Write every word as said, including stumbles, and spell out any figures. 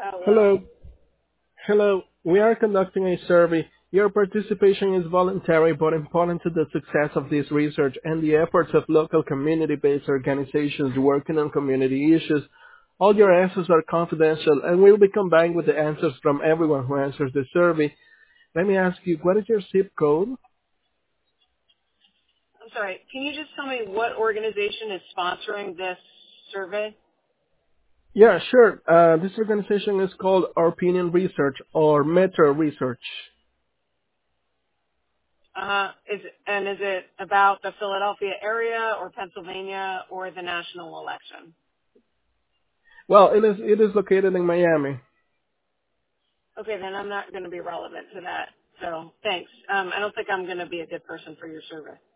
Hello. Hello. Hello. We are conducting a survey. Your participation is voluntary but important to the success of this research and the efforts of local community-based organizations working on community issues. All your answers are confidential and will be combined with the answers from everyone who answers the survey. Let me ask you, what is your zip code? I'm sorry. Can you just tell me what organization is sponsoring this survey? Yeah, sure. Uh, this organization is called Opinion Research or Metro Research. Uh, is it, and is it about the Philadelphia area or Pennsylvania or the national election? Well, it is it is located in Miami. Okay, then I'm not going to be relevant to that. So thanks. Um, I don't think I'm going to be a good person for your survey.